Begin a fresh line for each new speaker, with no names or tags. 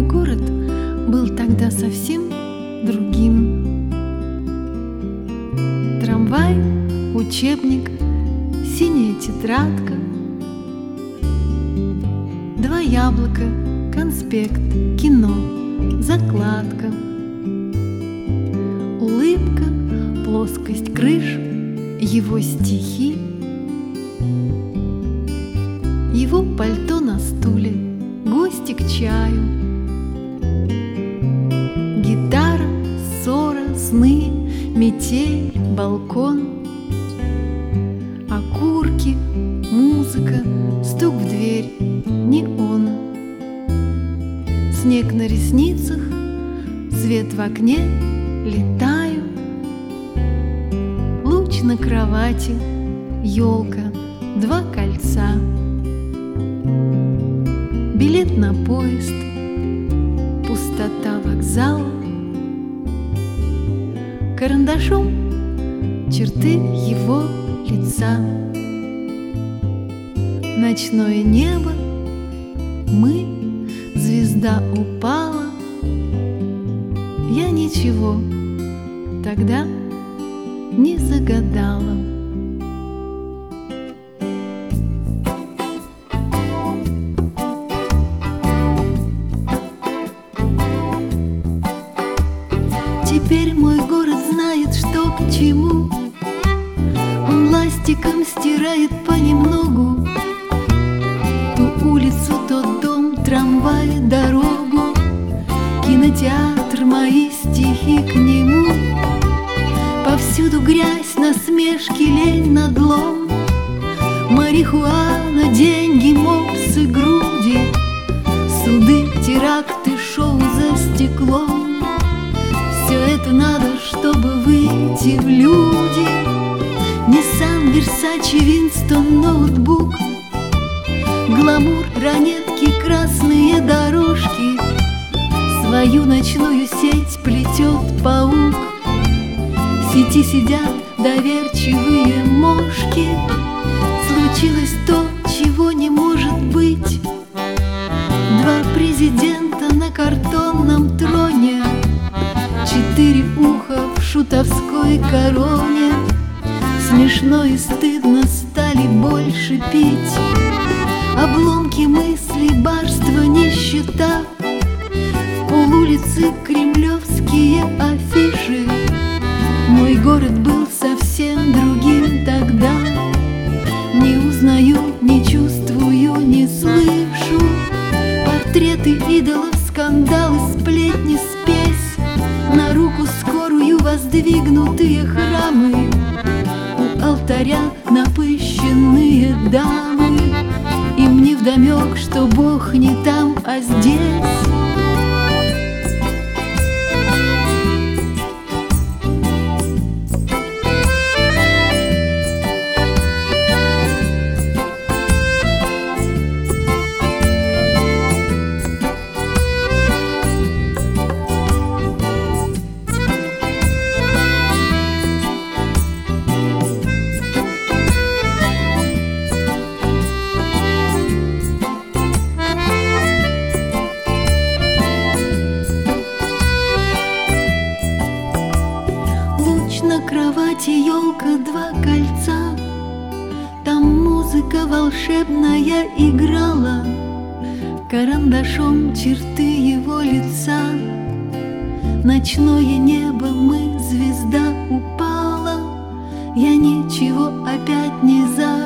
Мой город был тогда совсем другим. Трамвай, учебник, синяя тетрадка, 2 яблока, конспект, кино, закладка, улыбка, плоскость крыш, его стихи, его пальто на стуле, гости к чаю, гитара, ссора, сны, метель, балкон, окурки, музыка, стук в дверь, не он. Снег на ресницах, свет в окне, летаю. Луч на кровати, елка, 2 кольца, билет на поезд, пустота вокзала, карандашом черты его лица. Ночное небо, мы, звезда упала. Я ничего тогда не загадала. Теперь мой город знает, что к чему. Он ластиком стирает понемногу ту улицу, тот дом, трамвай, дорогу, кинотеатр, мои стихи к нему. Повсюду грязь, насмешки, лень, надлом, марихуана, деньги, мопсы, груди, суды, теракты, шоу за стеклом. Все это надо, чтобы выйти в люди. Ниссан, Версаче, Винстон, ноутбук, гламур, ранетки, красные дорожки. Свою ночную сеть плетет паук. В сети сидят доверчивые мошки. Случилось то, чего не может быть. 2 президента на картонном троне, 4 уха в шутовской короне. Смешно и стыдно стали больше пить. Обломки мыслей, барство, нищета. В полулице кремлевские афиши. Мой город был совсем другим тогда. Не узнаю, не чувствую, не слышу. Портреты идолов, скандалы, сплетни, спесь. На руку скорую воздвигнутые храмы. У алтаря напыщенные дамы. Им невдомек, что Бог не там, а здесь. На кровати елка, 2 кольца. Там музыка волшебная играла. Карандашом черты его лица. Ночное небо, мы, звезда упала. Я ничего опять не забыла.